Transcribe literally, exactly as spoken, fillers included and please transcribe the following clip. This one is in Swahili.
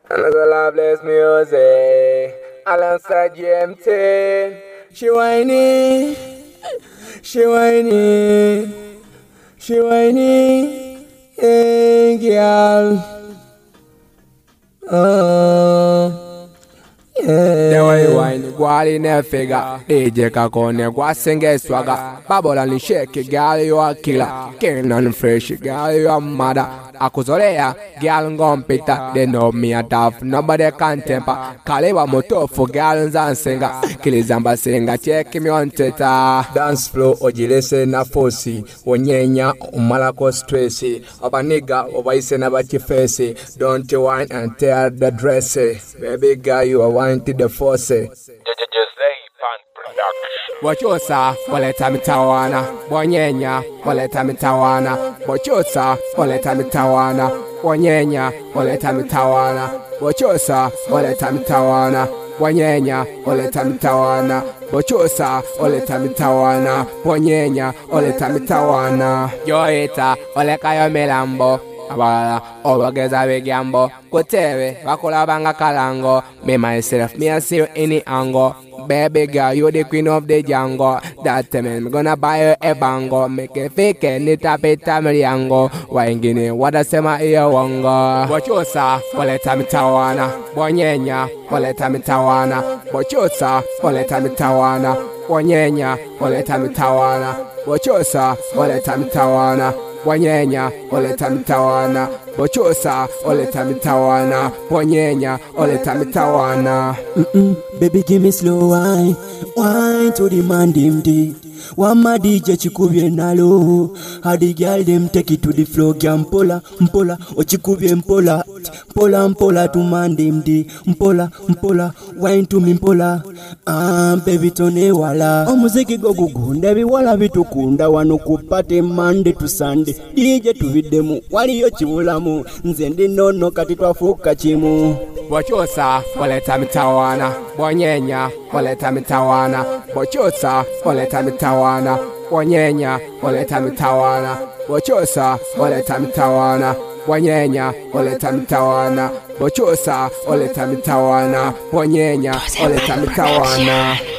Another bless music alongside G M T. She whiny, she whiny, she whiny, hey girl. Oh. The way wine, guali ne figure. D J Kakone, gua sing swagger. Bubble and shake, girl, you are killer. King and fresh, girl, you are mother. Akuzorea, girl, gompita. They know me a tough, nobody can temper. Kaliwa moto for girls and singer. Kilizamba singer, check me on Twitter. Dance flow, ojilese na fosi. Onyenya, umalako stressy. Oba nigga, oba ise na bachi face. Don't you whine and tear the dress. Baby girl, you are whine to the force. Bochosa, waleta mitawana. Bonyenya, waleta mitawana. Bochosa, waleta mitawana. Bonyenya, waleta mitawana. Bochosa, waleta mitawana. Bonyenya, waleta mitawana. Bochosa, waleta mitawana. Bonyenya, waleta mitawana. Yoita, oleka yo melambo. Abala, obageza begambo. Kotewe, wakola banga kalango. Me myself, me I see you any angle. Baby girl, you the queen of the jungle. That time I'm gonna buy you a bango. Make a fake and it up a tamariango. Wine guinea, what a sema ear wongo. Bochosa, waleta mitawana. Bonyenya, waleta mitawana. Bochosa, waleta mitawana. Bonyenya, waleta mitawana. Bochosa, waleta mitawana. Bonyenya, oleta mitawana. Bochosa, oleta mitawana. Bonyenya, oleta mitawana. Mm-mm, baby give me slow wine. Wine to the man dim D. One my D J chikubye nalo. How the girl them take it to the floor. Gya mpola, mpola, o chikubye mpola. Mpola, mpola to man dim D. Mpola, mpola, wine to me mpola. Ah, baby tone wala. Omuziki go gugunda biwala bitukunda wano kupate Monday to Sunday. D J tuvidemu, wali yo chibulamu. Nze ndi nono kati twafuka chimu. Bochosa, waleta mitawana. Bonyenya, waleta mitawana. Bochosa, waleta mitawana. Bonyenya, waleta mitawana. Bochosa, waleta mitawana. Bonyenya, waleta mitawana. Bochosa, waleta mitawana. Bonyenya, waleta mitawana.